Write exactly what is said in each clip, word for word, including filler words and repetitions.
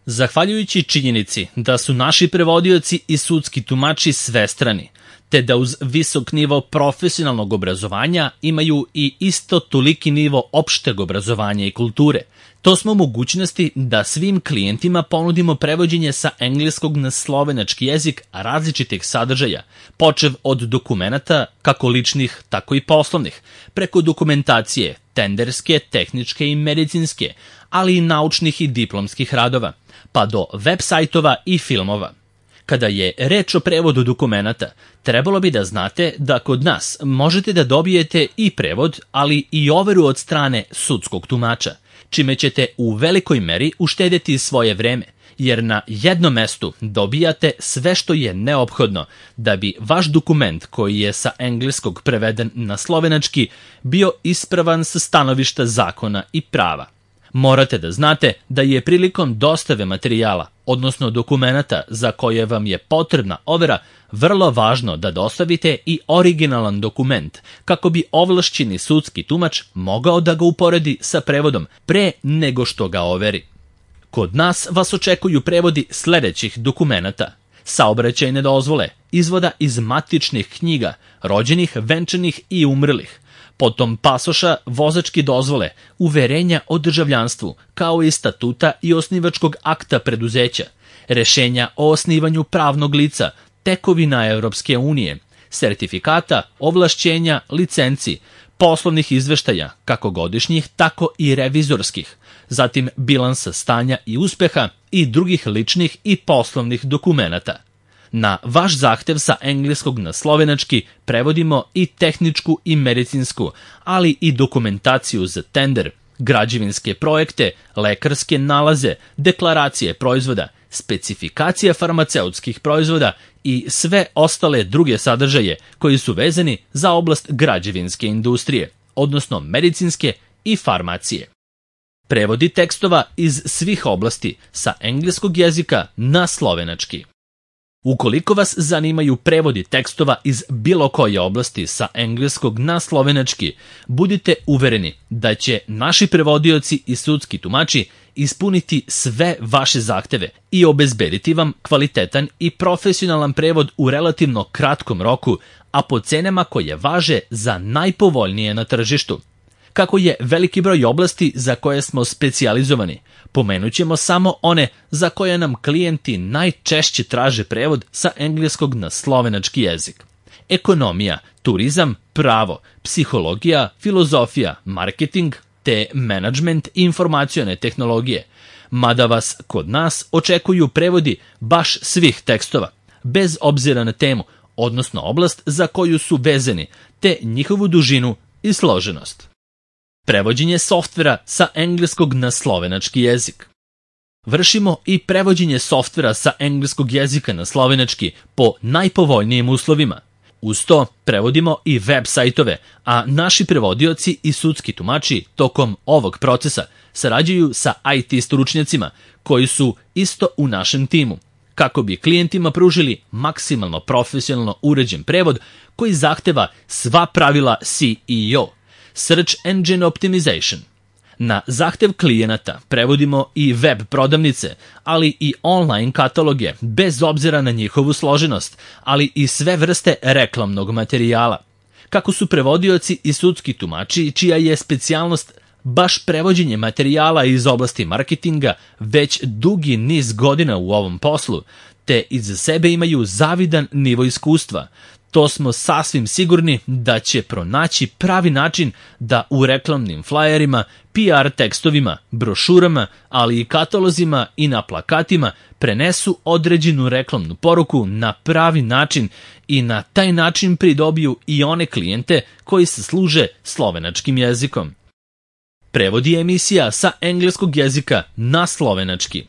Zahvaljujući činjenici da su naši prevodioci i sudski tumači svestrani, te da uz visok nivo profesionalnog obrazovanja imaju i isto toliki nivo opšteg obrazovanja i kulture, to smo u mogućnosti da svim klijentima ponudimo prevođenje sa engleskog na slovenački jezik različitih sadržaja, počev od dokumenata, kako ličnih, tako i poslovnih, preko dokumentacije, tenderske, tehničke i medicinske, ali i naučnih i diplomskih radova, pa do web sajtova i filmova. Kada je reč o prevodu dokumenata, trebalo bi da znate da kod nas možete da dobijete i prevod, ali i overu od strane sudskog tumača, čime ćete u velikoj meri uštedeti svoje vreme, jer na jednom mestu dobijate sve što je neophodno da bi vaš dokument koji je sa engleskog preveden na slovenački bio ispravan sa stanovišta zakona i prava. Morate da znate da je prilikom dostave materijala, odnosno dokumenata za koje vam je potrebna overa, vrlo važno da dostavite i originalan dokument, kako bi ovlašćeni sudski tumač mogao da ga uporedi sa prevodom pre nego što ga overi. Kod nas vas očekuju prevodi sledećih dokumenata: saobraćajne dozvole, izvoda iz matičnih knjiga, rođenih, venčanih i umrlih, potom pasoša, vozačke dozvole, uverenja o državljanstvu, kao i statuta i osnivačkog akta preduzeća, rešenja o osnivanju pravnog lica, tekovina Evropske unije, sertifikata, ovlašćenja, licenci, poslovnih izveštaja, kako godišnjih, tako i revizorskih, zatim bilansa stanja i uspeha i drugih ličnih i poslovnih dokumenata. Na vaš zahtev sa engleskog na slovenački prevodimo i tehničku i medicinsku, ali i dokumentaciju za tender, građevinske projekte, lekarske nalaze, deklaracije proizvoda, specifikacija farmaceutskih proizvoda i sve ostale druge sadržaje koji su vezani za oblast građevinske industrije, odnosno medicinske i farmacije. Prevodi tekstova iz svih oblasti sa engleskog jezika na slovenački. Ukoliko vas zanimaju prevodi tekstova iz bilo koje oblasti sa engleskog na slovenački, budite uvereni da će naši prevodioci i sudski tumači ispuniti sve vaše zahteve i obezbediti vam kvalitetan i profesionalan prevod u relativno kratkom roku, a po cenama koje važe za najpovoljnije na tržištu. Kako je veliki broj oblasti za koje smo specijalizovani, pomenut ćemo samo one za koje nam klijenti najčešće traže prevod sa engleskog na slovenački jezik: ekonomija, turizam, pravo, psihologija, filozofija, marketing, te menadžment i informacione tehnologije, mada vas kod nas očekuju prevodi baš svih tekstova, bez obzira na temu, odnosno oblast za koju su vezani, te njihovu dužinu i složenost. Prevođenje softvera sa engleskog na slovenački jezik. Vršimo i prevođenje softvera sa engleskog jezika na slovenački po najpovoljnijim uslovima. Uz to prevodimo i web sajtove, a naši prevodioci i sudski tumači tokom ovog procesa sarađuju sa I T stručnjacima koji su isto u našem timu, kako bi klijentima pružili maksimalno profesionalno uređen prevod koji zahteva sva pravila S E O, Search Engine Optimization. Na zahtev klijenata prevodimo i web prodavnice, ali i online kataloge, bez obzira na njihovu složenost, ali i sve vrste reklamnog materijala. Kako su prevodioci i sudski tumači, čija je specijalnost baš prevođenje materijala iz oblasti marketinga, već dugi niz godina u ovom poslu, te iza sebe imaju zavidan nivo iskustva, to smo sasvim sigurni da će pronaći pravi način da u reklamnim flajerima, P R tekstovima, brošurama, ali i katalozima i na plakatima prenesu određenu reklamnu poruku na pravi način i na taj način pridobiju i one klijente koji se služe slovenačkim jezikom. Prevodi emisija sa engleskog jezika na slovenački.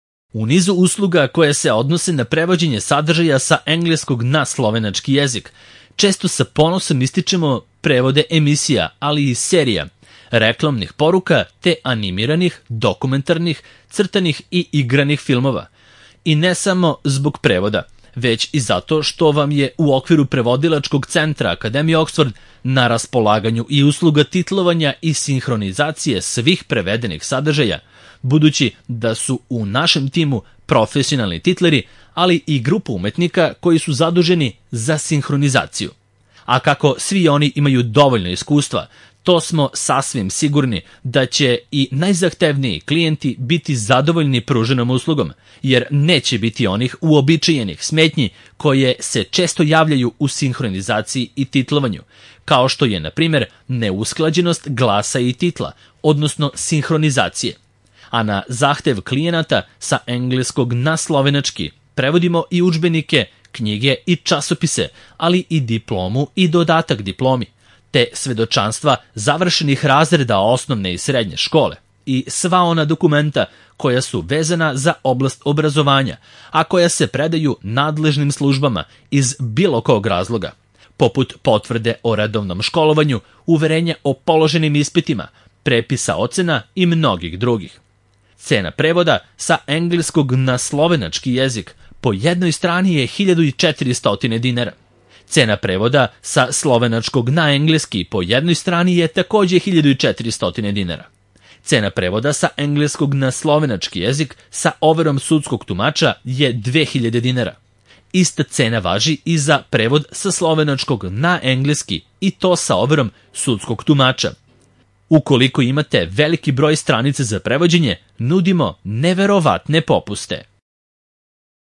U nizu usluga koje se odnose na prevođenje sadržaja sa engleskog na slovenački jezik, često sa ponosom ističemo prevode emisija, ali i serija, reklamnih poruka te animiranih, dokumentarnih, crtanih i igranih filmova. I ne samo zbog prevoda, već i zato što vam je u okviru prevodilačkog centra Akademije Oxford na raspolaganju i usluga titlovanja i sinhronizacije svih prevedenih sadržaja, budući da su u našem timu profesionalni titleri, ali i grupa umetnika koji su zaduženi za sinhronizaciju. A kako svi oni imaju dovoljno iskustva, to smo sasvim sigurni da će i najzahtevniji klijenti biti zadovoljni pruženom uslugom, jer neće biti onih uobičajenih smetnji koje se često javljaju u sinhronizaciji i titlovanju, kao što je, na primjer, neusklađenost glasa i titla, odnosno sinhronizacije. A na zahtev klijenata sa engleskog na slovenački prevodimo i udžbenike, knjige i časopise, ali i diplomu i dodatak diplomi, te svedočanstva završenih razreda osnovne i srednje škole i sva ona dokumenta koja su vezana za oblast obrazovanja, a koja se predaju nadležnim službama iz bilo kog razloga, poput potvrde o redovnom školovanju, uverenja o položenim ispitima, prepisa ocena i mnogih drugih. Cena prevoda sa engleskog na slovenački jezik po jednoj strani je hiljadu četiristo dinara. Cena prevoda sa slovenačkog na engleski po jednoj strani je također hiljadu četiristo dinara. Cena prevoda sa engleskog na slovenački jezik sa overom sudskog tumača je dve hiljade dinara. Ista cena važi i za prevod sa slovenačkog na engleski i to sa overom sudskog tumača. Ukoliko imate veliki broj stranica za prevođenje, nudimo neverovatne popuste.